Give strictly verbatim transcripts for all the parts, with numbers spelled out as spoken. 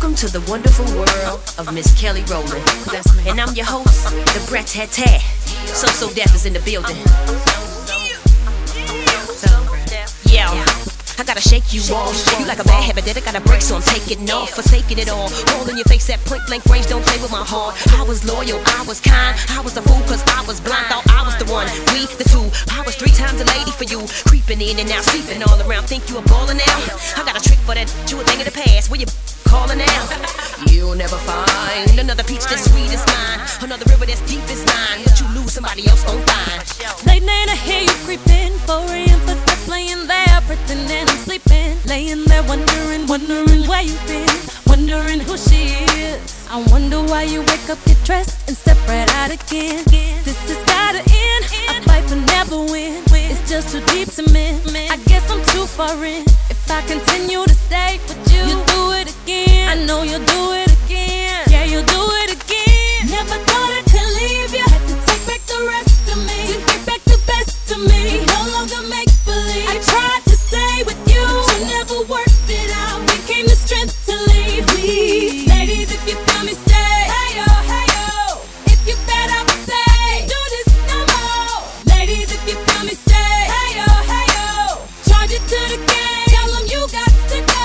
Welcome to the wonderful world of Miss Kelly Rowland. And I'm your host, the Brat Tat Tat. So So Def is in the building. Yeah, I gotta shake you off. You like a bad habit that I gotta break, so I'm taking off, forsaking it all. All in your face at point blank range, don't play with my heart. I was loyal, I was kind, I was a fool cause I was blind. Thought I was the one, we the two. I was three times a lady for you, creeping in and out, sleeping all around. Think you a baller now? I got a trick for that, you a thing of the past. Where you calling out? You'll never find another peach that's sweet as mine, another river that's deep as mine. But you lose, somebody else gon' find. Late night I hear you creeping, four a m footsteps laying there, pretending I'm sleeping, laying there wondering, wondering where you been, wondering who she is. I wonder why you wake up, get dressed, and step right out again. This has gotta end, I fight but never win. It's just too deep to me, I guess I'm too far in. If I continue to stay with you, you'll do it again. I know you'll do it again. Yeah, you'll do it again. Never thought I could leave you, had to take back the rest of me, to get back the best of me. No longer make believe. I tried to stay with you, but you never worked it out. Became the strength to leave me. Ladies, if you feel me, say hey yo, hey yo. If you fed up, say do this no more. Ladies, if you feel me, say hey yo, hey yo. Charge it to the game. Tell them you got to go.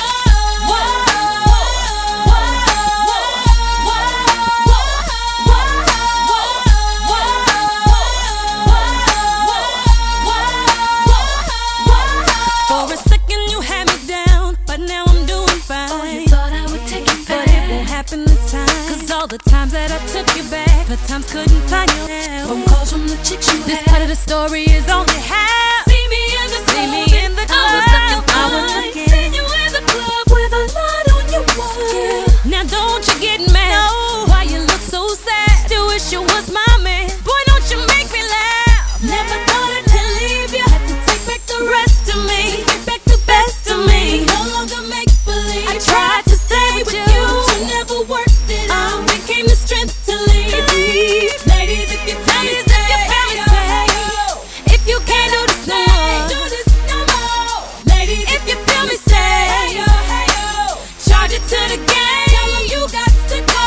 For a second you had me down, but now I'm doing fine. Oh, you thought I would take it back, but it won't happen this time. Cause all the times that I took you back, the times couldn't find you. Phone calls from the chicks you This had. part of the story is only half. See me in the club, see me in the club. I was looking fine. I was looking. Seen you in the club with a lot on your wall. Yeah. Now don't you get mad? No. Why you look so sad? Still wish you was my man. Boy, don't you make me laugh. Never thought I could leave you. Had to take back the rest of me, take back the best of me. No longer make believe. I tried to stay with you, but you never worked it out. Became the strength to leave. Ladies, if you feel me, say if you can't do this no more, do this no more. Ladies, if you feel me, say hey yo, hey yo. Charge it to the game. Tell them you got to go.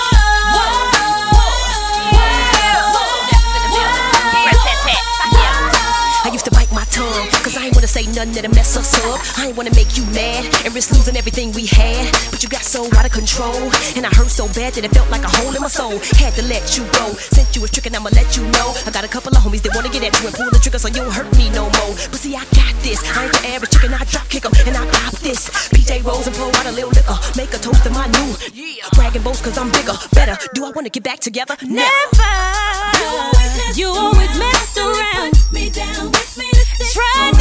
I used to bite my tongue, cause I ain't wanna say nothing that'll mess us up. I ain't wanna make you mad and risk losing everything we had. But you got so out of control, and I hurt so bad that it felt like a hole in my soul. Had to let you go, since you was tricking, I'ma let you know. I got a couple of homies that wanna get at you and pull the trigger so you don't hurt me no more. But see, I got this, I ain't the average chicken, I drop kick 'em and I pop this. P J Rolls and pour out a little liquor, make a toast to my new yeah. Bragging boast cause I'm bigger, better. Do I wanna get back together? Never. You always messed around, me down, with me to stick. Tried